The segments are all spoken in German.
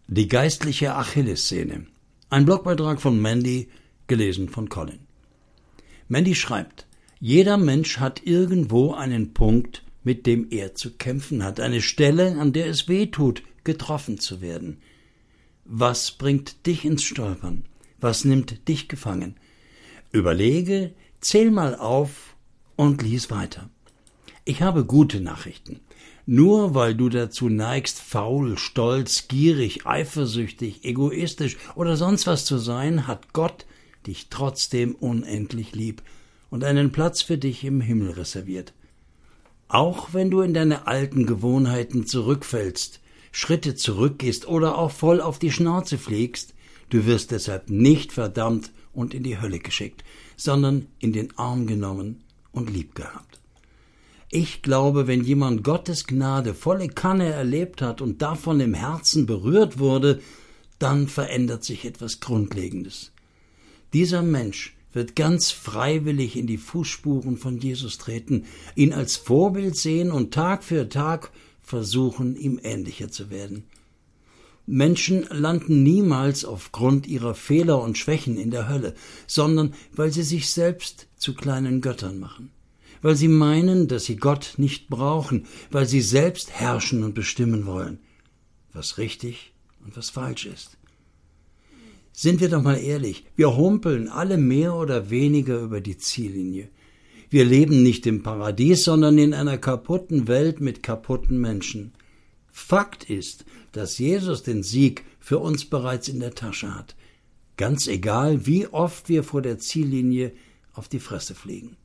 Die geistliche Achillessehne. Ein Blogbeitrag von Mandy, gelesen von Colin. Mandy schreibt: Jeder Mensch hat irgendwo einen Punkt, mit dem er zu kämpfen hat, eine Stelle, an der es weh tut, getroffen zu werden. Was bringt dich ins Stolpern? Was nimmt dich gefangen? Überlege, zähl mal auf und lies weiter. Ich habe gute Nachrichten. Nur weil du dazu neigst, faul, stolz, gierig, eifersüchtig, egoistisch oder sonst was zu sein, hat Gott dich trotzdem unendlich lieb und einen Platz für dich im Himmel reserviert. Auch wenn du in deine alten Gewohnheiten zurückfällst, Schritte zurückgehst oder auch voll auf die Schnauze fliegst, du wirst deshalb nicht verdammt und in die Hölle geschickt, sondern in den Arm genommen und lieb gehabt. Ich glaube, wenn jemand Gottes Gnade volle Kanne erlebt hat und davon im Herzen berührt wurde, dann verändert sich etwas Grundlegendes. Dieser Mensch wird ganz freiwillig in die Fußspuren von Jesus treten, ihn als Vorbild sehen und Tag für Tag versuchen, ihm ähnlicher zu werden. Menschen landen niemals aufgrund ihrer Fehler und Schwächen in der Hölle, sondern weil sie sich selbst zu kleinen Göttern machen. Weil sie meinen, dass sie Gott nicht brauchen, weil sie selbst herrschen und bestimmen wollen, was richtig und was falsch ist. Sind wir doch mal ehrlich, wir humpeln alle mehr oder weniger über die Ziellinie. Wir leben nicht im Paradies, sondern in einer kaputten Welt mit kaputten Menschen. Fakt ist, dass Jesus den Sieg für uns bereits in der Tasche hat. Ganz egal, wie oft wir vor der Ziellinie auf die Fresse fliegen.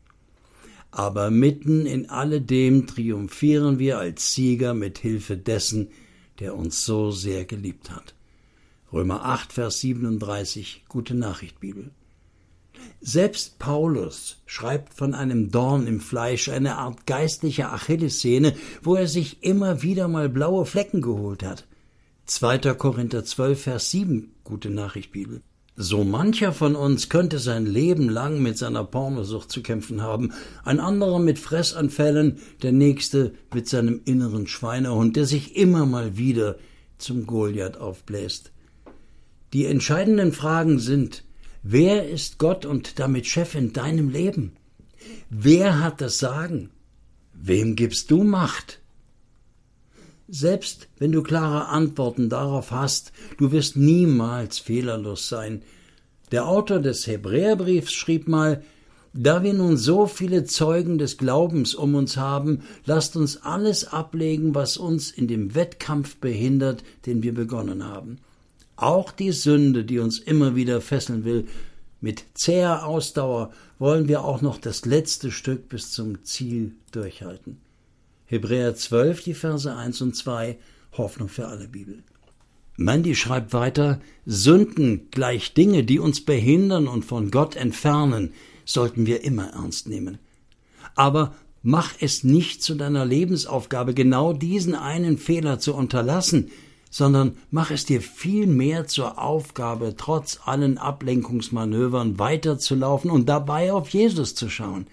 Aber mitten in alledem triumphieren wir als Sieger mit Hilfe dessen, der uns so sehr geliebt hat. Römer 8, Vers 37, Gute Nachricht Bibel. Selbst Paulus schreibt von einem Dorn im Fleisch, eine Art geistliche Achillessehne, wo er sich immer wieder mal blaue Flecken geholt hat. 2. Korinther 12, Vers 7, Gute Nachricht Bibel. So mancher von uns könnte sein Leben lang mit seiner Pornosucht zu kämpfen haben, ein anderer mit Fressanfällen, der nächste mit seinem inneren Schweinehund, der sich immer mal wieder zum Goliath aufbläst. Die entscheidenden Fragen sind: Wer ist Gott und damit Chef in deinem Leben? Wer hat das Sagen? Wem gibst du Macht? Selbst wenn du klare Antworten darauf hast, du wirst niemals fehlerlos sein. Der Autor des Hebräerbriefs schrieb mal: Da wir nun so viele Zeugen des Glaubens um uns haben, lasst uns alles ablegen, was uns in dem Wettkampf behindert, den wir begonnen haben. Auch die Sünde, die uns immer wieder fesseln will. Mit zäher Ausdauer wollen wir auch noch das letzte Stück bis zum Ziel durchhalten. Hebräer 12, die Verse 1 und 2, Hoffnung für alle Bibel. Mandy schreibt weiter: Sünden gleich Dinge, die uns behindern und von Gott entfernen, sollten wir immer ernst nehmen. Aber mach es nicht zu deiner Lebensaufgabe, genau diesen einen Fehler zu unterlassen, sondern mach es dir vielmehr zur Aufgabe, trotz allen Ablenkungsmanövern weiterzulaufen und dabei auf Jesus zu schauen.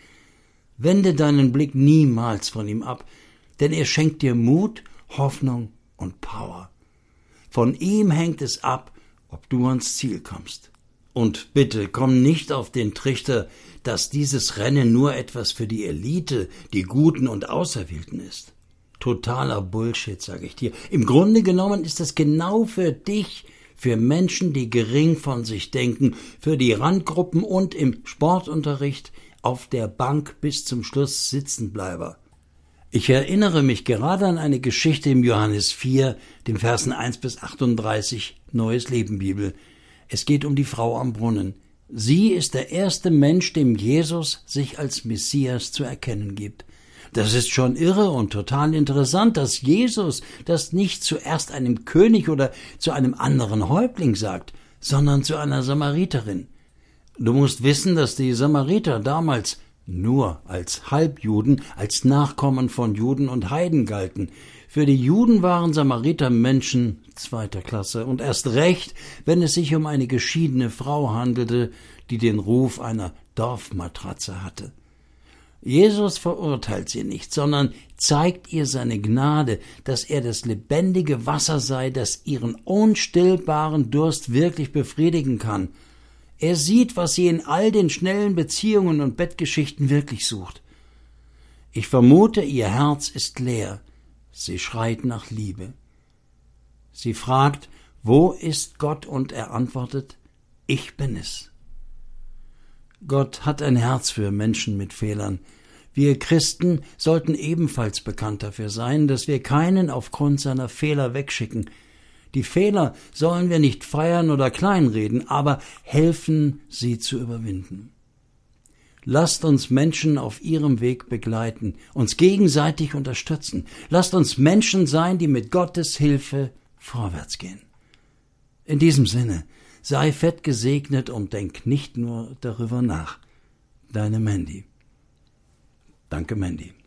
Wende deinen Blick niemals von ihm ab, denn er schenkt dir Mut, Hoffnung und Power. Von ihm hängt es ab, ob du ans Ziel kommst. Und bitte komm nicht auf den Trichter, dass dieses Rennen nur etwas für die Elite, die Guten und Auserwählten ist. Totaler Bullshit, sage ich dir. Im Grunde genommen ist es genau für dich, für Menschen, die gering von sich denken, für die Randgruppen und im Sportunterricht auf der Bank bis zum Schluss Sitzenbleiber. Ich erinnere mich gerade an eine Geschichte im Johannes 4, den Versen 1 bis 38, Neues Leben Bibel. Es geht um die Frau am Brunnen. Sie ist der erste Mensch, dem Jesus sich als Messias zu erkennen gibt. Das ist schon irre und total interessant, dass Jesus das nicht zuerst einem König oder zu einem anderen Häuptling sagt, sondern zu einer Samariterin. Du musst wissen, dass die Samariter damals nur als Halbjuden, als Nachkommen von Juden und Heiden galten. Für die Juden waren Samariter Menschen zweiter Klasse und erst recht, wenn es sich um eine geschiedene Frau handelte, die den Ruf einer Dorfmatratze hatte. Jesus verurteilt sie nicht, sondern zeigt ihr seine Gnade, dass er das lebendige Wasser sei, das ihren unstillbaren Durst wirklich befriedigen kann. Er sieht, was sie in all den schnellen Beziehungen und Bettgeschichten wirklich sucht. Ich vermute, ihr Herz ist leer. Sie schreit nach Liebe. Sie fragt, wo ist Gott? Und er antwortet, ich bin es. Gott hat ein Herz für Menschen mit Fehlern. Wir Christen sollten ebenfalls bekannt dafür sein, dass wir keinen aufgrund seiner Fehler wegschicken. Die Fehler sollen wir nicht feiern oder kleinreden, aber helfen, sie zu überwinden. Lasst uns Menschen auf ihrem Weg begleiten, uns gegenseitig unterstützen. Lasst uns Menschen sein, die mit Gottes Hilfe vorwärts gehen. In diesem Sinne, sei fett gesegnet und denk nicht nur darüber nach. Deine Mandy. Danke, Mandy.